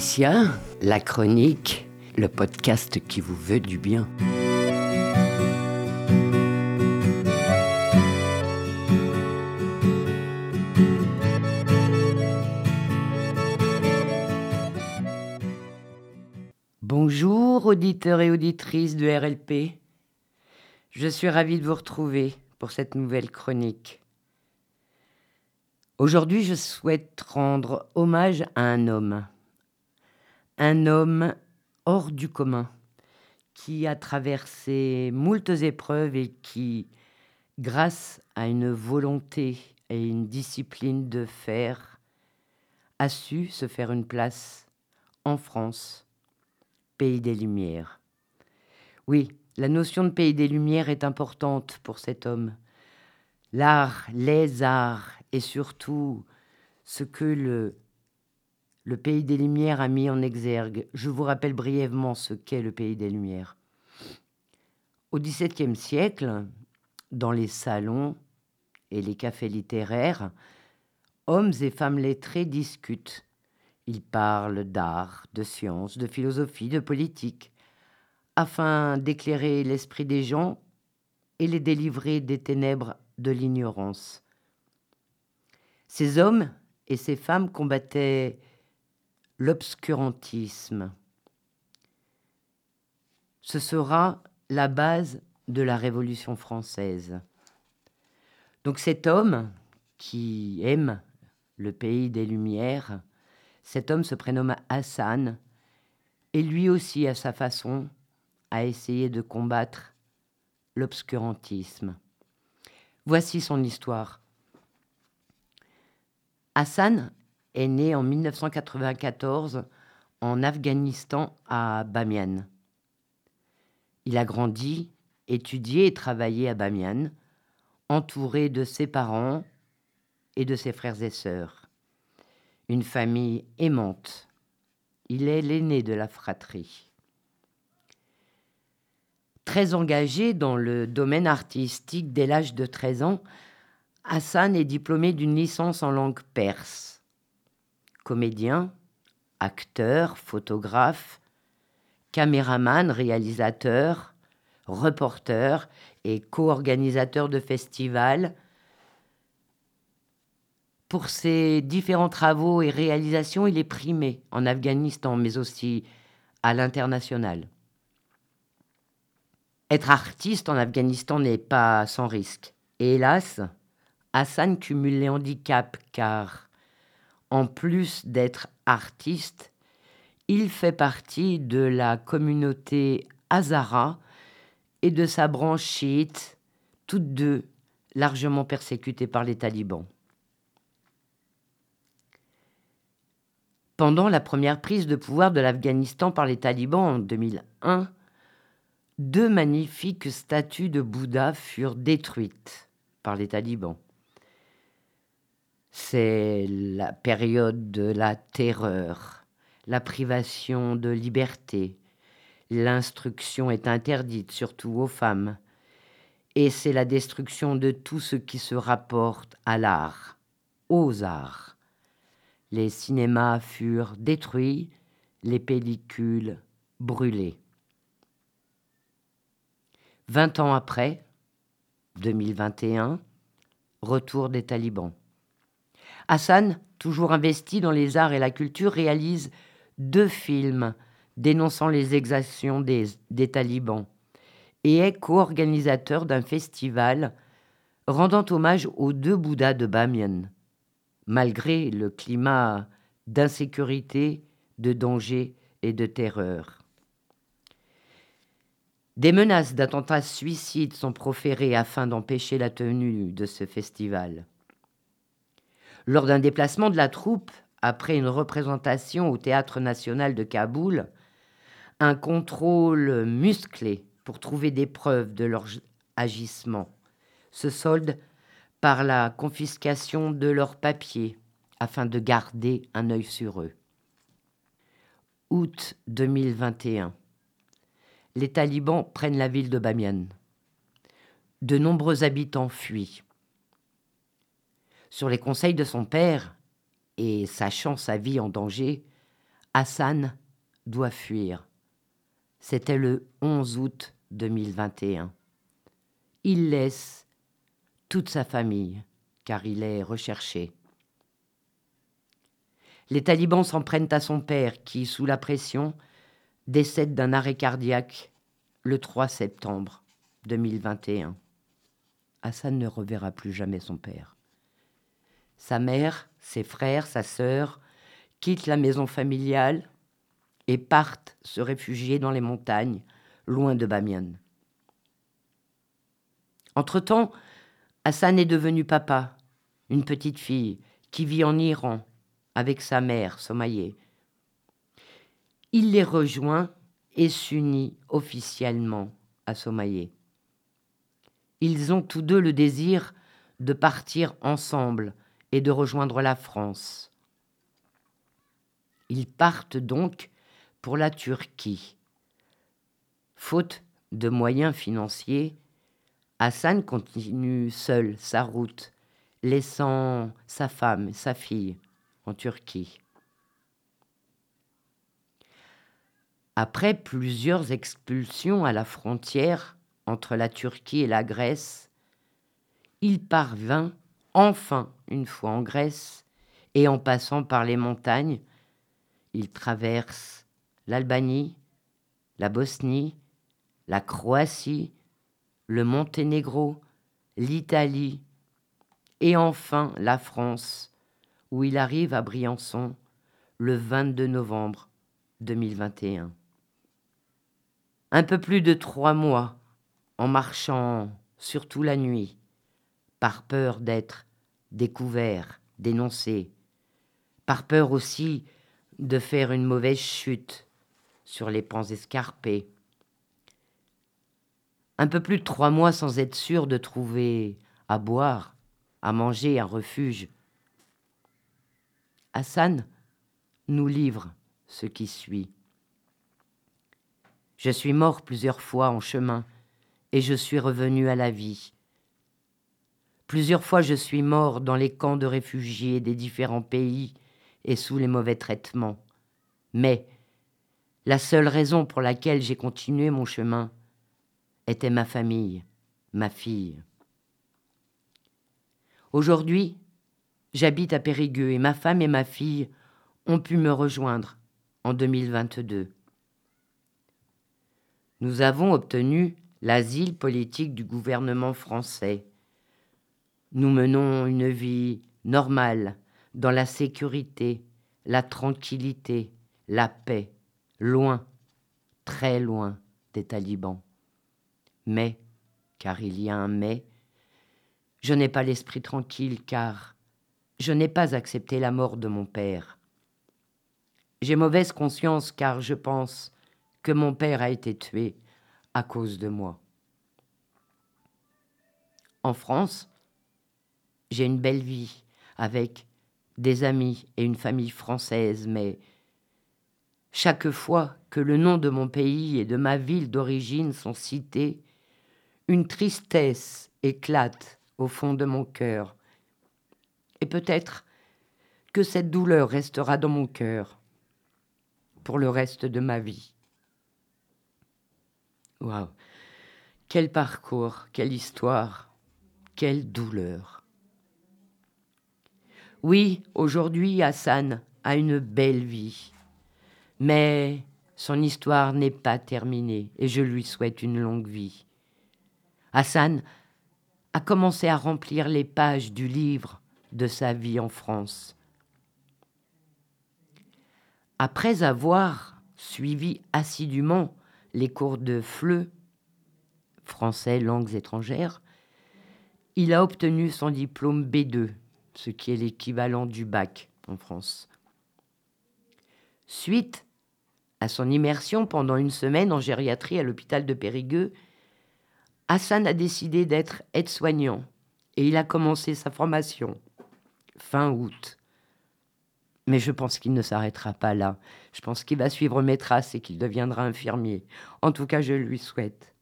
Patricia, la chronique, le podcast qui vous veut du bien. Bonjour auditeurs et auditrices de RLP. Je suis ravie de vous retrouver pour cette nouvelle chronique. Aujourd'hui, je souhaite rendre hommage à un homme hors du commun, qui a traversé moultes épreuves et qui, grâce à une volonté et une discipline de fer, a su se faire une place en France, pays des Lumières. Oui, la notion de pays des Lumières est importante pour cet homme. L'art, les arts et surtout ce que le pays des Lumières a mis en exergue. Je vous rappelle brièvement ce qu'est le pays des Lumières. Au XVIIe siècle, dans les salons et les cafés littéraires, hommes et femmes lettrés discutent. Ils parlent d'art, de science, de philosophie, de politique, afin d'éclairer l'esprit des gens et les délivrer des ténèbres de l'ignorance. Ces hommes et ces femmes combattaient l'obscurantisme. Ce sera la base de la Révolution française. Donc cet homme qui aime le pays des Lumières, cet homme se prénomme Hassan et lui aussi, à sa façon, a essayé de combattre l'obscurantisme. Voici son histoire. Hassan est né en 1994 en Afghanistan à Bamiyan. Il a grandi, étudié et travaillé à Bamiyan, entouré de ses parents et de ses frères et sœurs. Une famille aimante. Il est l'aîné de la fratrie. Très engagé dans le domaine artistique dès l'âge de 13 ans, Hassan est diplômé d'une licence en langue perse. Comédien, acteur, photographe, caméraman, réalisateur, reporter et co-organisateur de festivals. Pour ses différents travaux et réalisations, il est primé en Afghanistan, mais aussi à l'international. Être artiste en Afghanistan n'est pas sans risque. Et hélas, Hassan cumule les handicaps car, en plus d'être artiste, il fait partie de la communauté Hazara et de sa branche chiite, toutes deux largement persécutées par les talibans. Pendant la première prise de pouvoir de l'Afghanistan par les talibans en 2001, 2 magnifiques statues de Bouddha furent détruites par les talibans. C'est la période de la terreur, la privation de liberté. L'instruction est interdite, surtout aux femmes. Et c'est la destruction de tout ce qui se rapporte à l'art, aux arts. Les cinémas furent détruits, les pellicules brûlées. 20 ans après, 2021, retour des talibans. Hassan, toujours investi dans les arts et la culture, réalise 2 films dénonçant les exactions des talibans et est co-organisateur d'un festival rendant hommage aux 2 Bouddhas de Bamiyan, malgré le climat d'insécurité, de danger et de terreur. Des menaces d'attentats suicides sont proférées afin d'empêcher la tenue de ce festival. Lors d'un déplacement de la troupe, après une représentation au Théâtre national de Kaboul, un contrôle musclé pour trouver des preuves de leur agissement se solde par la confiscation de leurs papiers afin de garder un œil sur eux. Août 2021. Les talibans prennent la ville de Bamiyan. De nombreux habitants fuient. Sur les conseils de son père, et sachant sa vie en danger, Hassan doit fuir. C'était le 11 août 2021. Il laisse toute sa famille, car il est recherché. Les talibans s'en prennent à son père, qui, sous la pression, décède d'un arrêt cardiaque le 3 septembre 2021. Hassan ne reverra plus jamais son père. Sa mère, ses frères, sa sœur quittent la maison familiale et partent se réfugier dans les montagnes, loin de Bamiyan. Entre-temps, Hassan est devenu papa, une petite fille qui vit en Iran avec sa mère, Somaïe. Il les rejoint et s'unit officiellement à Somaïe. Ils ont tous deux le désir de partir ensemble et de rejoindre la France. Ils partent donc pour la Turquie. Faute de moyens financiers, Hassan continue seul sa route, laissant sa femme et sa fille en Turquie. Après plusieurs expulsions à la frontière entre la Turquie et la Grèce, il parvint enfin une fois en Grèce et en passant par les montagnes, il traverse l'Albanie, la Bosnie, la Croatie, le Monténégro, l'Italie et enfin la France, où il arrive à Briançon le 22 novembre 2021. Un peu plus de 3 mois en marchant, surtout la nuit, par peur d'être découvert, dénoncé, par peur aussi de faire une mauvaise chute sur les pans escarpés. Un peu plus de 3 mois sans être sûr de trouver à boire, à manger, un refuge. Hassan nous livre ce qui suit. Je suis mort plusieurs fois en chemin et je suis revenu à la vie. Plusieurs fois je suis mort dans les camps de réfugiés des différents pays et sous les mauvais traitements. Mais la seule raison pour laquelle j'ai continué mon chemin était ma famille, ma fille. Aujourd'hui, j'habite à Périgueux et ma femme et ma fille ont pu me rejoindre en 2022. Nous avons obtenu l'asile politique du gouvernement français. Nous menons une vie normale, dans la sécurité, la tranquillité, la paix, loin, très loin des talibans. Mais, car il y a un mais, je n'ai pas l'esprit tranquille car je n'ai pas accepté la mort de mon père. J'ai mauvaise conscience car je pense que mon père a été tué à cause de moi. En France, j'ai une belle vie avec des amis et une famille française, mais chaque fois que le nom de mon pays et de ma ville d'origine sont cités, une tristesse éclate au fond de mon cœur. Et peut-être que cette douleur restera dans mon cœur pour le reste de ma vie. Waouh! Quel parcours, quelle histoire, quelle douleur. Oui, aujourd'hui, Hassan a une belle vie, mais son histoire n'est pas terminée et je lui souhaite une longue vie. Hassan a commencé à remplir les pages du livre de sa vie en France. Après avoir suivi assidûment les cours de FLE, français langues étrangères, il a obtenu son diplôme B2, ce qui est l'équivalent du bac en France. Suite à son immersion pendant une semaine en gériatrie à l'hôpital de Périgueux, Hassan a décidé d'être aide-soignant et il a commencé sa formation fin août. Mais je pense qu'il ne s'arrêtera pas là. Je pense qu'il va suivre mes traces et qu'il deviendra infirmier. En tout cas, je lui souhaite.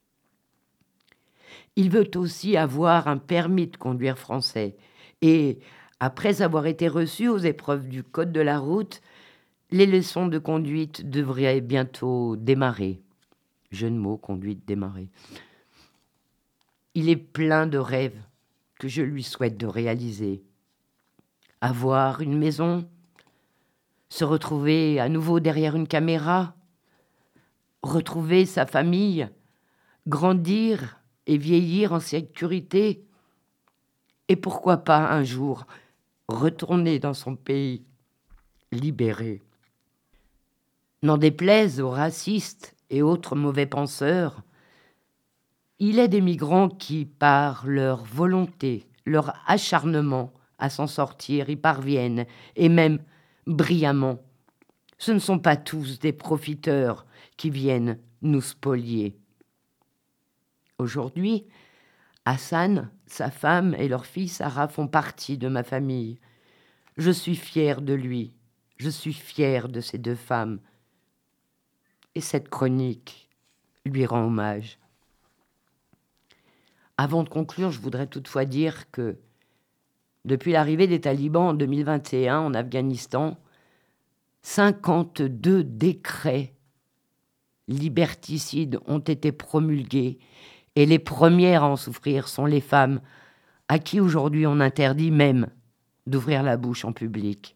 Il veut aussi avoir un permis de conduire français. Et après avoir été reçu aux épreuves du code de la route, Les leçons de conduite devraient bientôt démarrer. Jeu de mots, conduite, démarrer. Il est plein de rêves que je lui souhaite de réaliser. Avoir une maison, se retrouver à nouveau derrière une caméra, retrouver sa famille, grandir et vieillir en sécurité. Et pourquoi pas un jour retourner dans son pays libéré. N'en déplaise aux racistes et autres mauvais penseurs, il est des migrants qui, par leur volonté, leur acharnement à s'en sortir, y parviennent, et même brillamment. Ce ne sont pas tous des profiteurs qui viennent nous spolier. Aujourd'hui, Hassan, sa femme et leur fille Sarah font partie de ma famille. Je suis fière de lui, je suis fière de ces deux femmes. Et cette chronique lui rend hommage. Avant de conclure, je voudrais toutefois dire que depuis l'arrivée des talibans en 2021 en Afghanistan, 52 décrets liberticides ont été promulgués et les premières à en souffrir sont les femmes à qui aujourd'hui on interdit même d'ouvrir la bouche en public.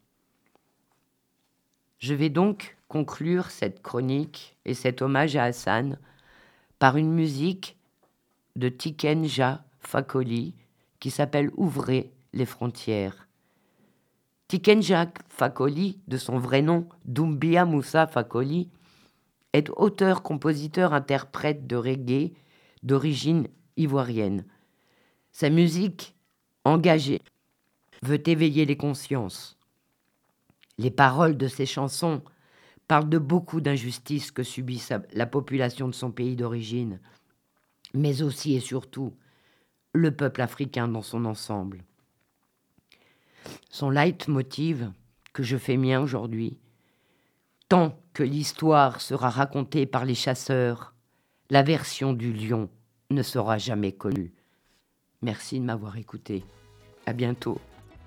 Je vais donc conclure cette chronique et cet hommage à Hassan par une musique de Tiken Jah Fakoly qui s'appelle « Ouvrez les frontières ». Tiken Jah Fakoly, de son vrai nom Doumbia Moussa Fakoly, est auteur, compositeur, interprète de reggae d'origine ivoirienne. Sa musique engagée veut éveiller les consciences. Les paroles de ses chansons parlent de beaucoup d'injustices que subit la population de son pays d'origine, mais aussi et surtout le peuple africain dans son ensemble. Son leitmotiv, que je fais mien aujourd'hui, tant que l'histoire sera racontée par les chasseurs, la version du lion ne sera jamais connue. Merci de m'avoir écouté. À bientôt.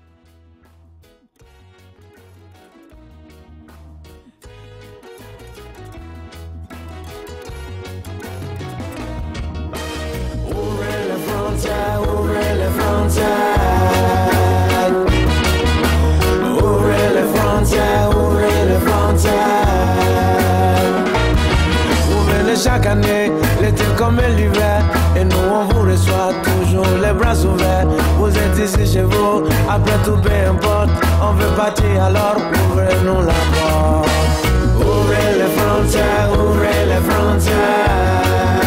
Ouvrez les frontières. Ouvrez les frontières, ouvrez les frontières. Ouvrez-les chaque année, l'été comme l'hiver. Et nous on vous reçoit toujours les bras ouverts. Vous êtes ici chez vous, après tout peu importe. On veut partir alors ouvrez-nous la porte. Ouvrez les frontières, ouvrez les frontières.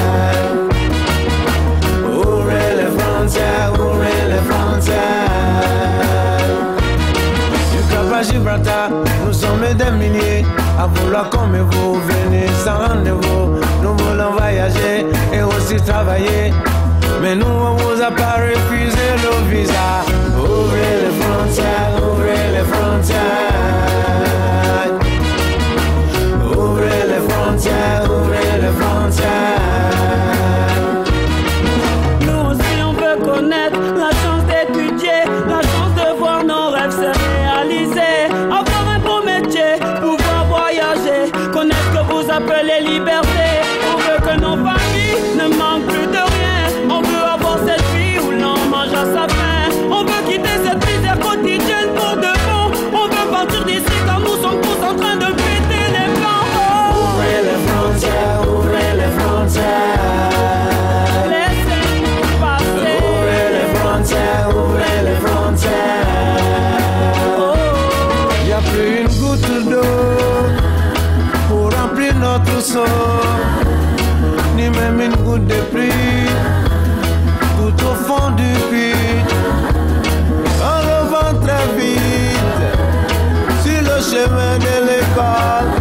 Ouvrez les frontières, ouvrez les frontières. Du Cap à Gibraltar, nous sommes des milliers à vouloir comme vous, venez sans rendez-vous. Nous voulons voyager et aussi travailler, mais nous on vous a pas refusé le visa. Ouvrez les frontières, ouvrez les frontières. Ouvrez les frontières, ouvrez les frontières. Nous aussi on veut connaître la chance d'étudier, la chance de voir nos rêves se réaliser, avoir un beau métier, pouvoir voyager, connaître ce que vous appelez liberté. On veut que nos familles ne manquent plus de rien, on veut avoir cette vie où l'on mange à sa faim, on veut quitter cette misère quotidienne pour de bon, on veut partir d'ici car nous sommes tous en train de péter les plans. Ouvrez les frontières, ouvrez les frontières. Laissez-nous passer. Ouvrez les frontières, ouvrez les frontières. Y'a plus une goutte d'eau pour remplir notre seau, ni même une goutte de pluie tout au fond du puits. On revient très vite sur le chemin de l'école.